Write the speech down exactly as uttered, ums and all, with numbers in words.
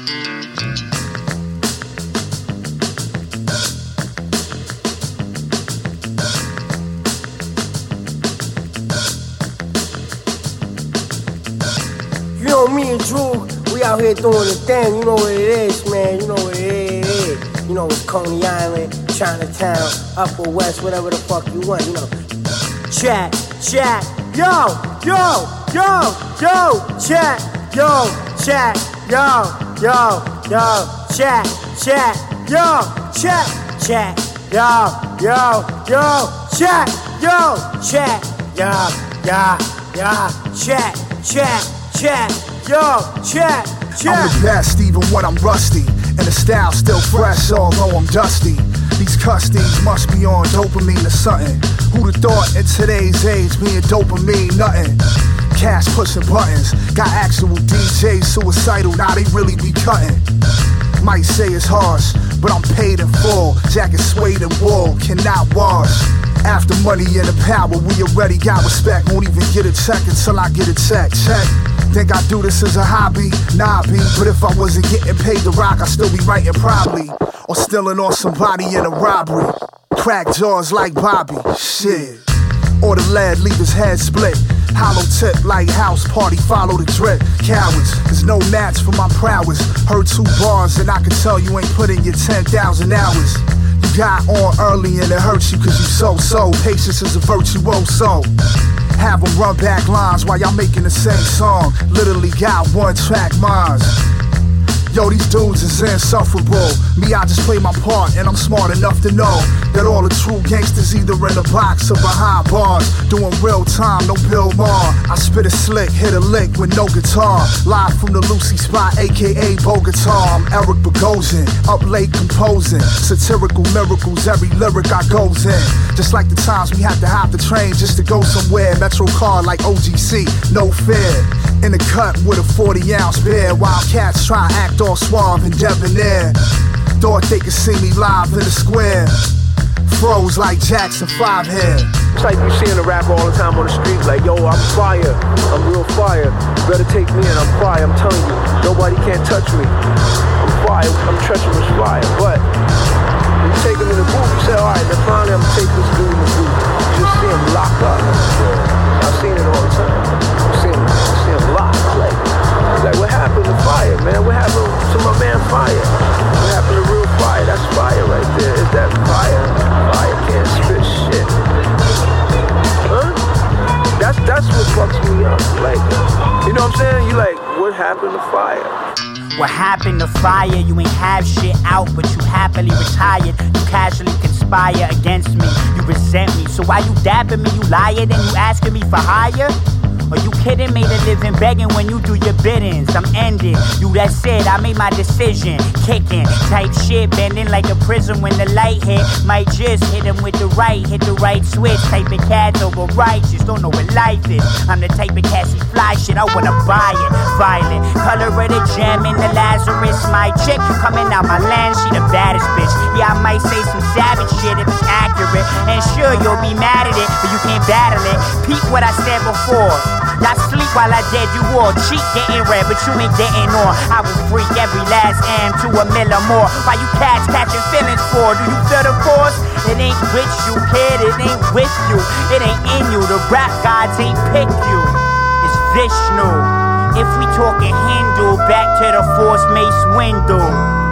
You know, me and Drew, we out here doing the thing. You know what it is, man. You know what it is. You know, it's Coney Island, Chinatown, Upper West, whatever the fuck you want. You know, chat, chat, yo, yo, yo, yo, chat, yo, chat, yo, yo, yo, chat, chat, yo, chat, chat, yo, yo, yo, chat, yo, chat, yo, yeah, yeah, chat, chat. Chat, yo, chat, chat. I'm the best even when I'm rusty, and the style still fresh although I'm dusty. These custies must be on dopamine or something. Who'da thought in today's age being dopamine nothing? Cash pushing buttons, got actual D Js suicidal, now they really be cutting. Might say it's harsh, but I'm paid in full. Jacket suede and wool, cannot wash. After money and the power, we already got respect. Won't even get a check until I get a check. Check. Think I do this as a hobby? Nah, B. But if I wasn't getting paid to rock, I'd still be writing probably. Or stealing on somebody in a robbery. Crack jaws like Bobby. Shit. Or the lad leave his head split. Hollow tip like house party, follow the drip. Cowards, there's no match for my prowess. Heard two bars and I can tell you ain't put in your ten thousand hours. You got on early and it hurts you cause you so-so. Patience is a virtuoso. Have them run back lines while y'all making the same song. Literally got one track minds. Yo, these dudes is insufferable. Me, I just play my part and I'm smart enough to know that all the true gangsters either in a box or behind bars. Doing real time, no Bill Maher. I spit a slick, hit a lick with no guitar. Live from the Lucy spot, aka Bogota. I'm Eric Bogosian, up late composing. Satirical miracles, every lyric I goes in. Just like the times we had to hop the train just to go somewhere. Metro car like O G C, no fear. In the cut with a forty ounce beer. While cats try to act all suave and debonair. Thought they could see me live in the square. Froze like Jackson five here. It's like you seeing a rapper all the time on the street, like, yo, I'm fire, I'm real fire. You better take me in, I'm fire, I'm telling you, nobody can't touch me. I'm fire, I'm treacherous fire. But when you take him in the booth, you say, alright, then finally I'm gonna take this dude in the booth. You just see him locked up. I've seen it all the time. I've seen him, I've seen him locked. Like, like, what happened to fire, man? What happened to my man Fire? What happened to real fire? That's fire right there. Is that fire? Fire can't spit shit. Huh? That's that's what fucks me up. Like, you know what I'm saying? You like, what happened to Fire? What happened to Fire? You ain't have shit out, but you happily retired. You casually conspire against me. You resent me. So why you dapping me? You lying and you asking me for hire? Are you kidding? Made a living begging when you do your biddings. I'm ending. You that's it, I made my decision. Kicking, type shit, bending like a prism when the light hit. Might just hit him with the right, hit the right switch. Typing cats over righteous, don't know what life is. I'm the type of cat see fly shit, I wanna buy it. Violent, color of the gem in the Lazarus. My chick coming out my land, she the baddest bitch. Yeah, I might say some savage shit if it's accurate. And sure, you'll be mad at it, but you can't battle it. Peep what I said before. Y'all sleep while I dead you all. Cheat getting red, but you ain't getting on. I will freak every last M to a mill or more. Why you cats catching feelings for? Do you feel the force? It ain't with you, kid, it ain't with you. It ain't in you, the rap gods ain't pick you. It's Vishnu. If we talking Hindu, back to the Force Mace window.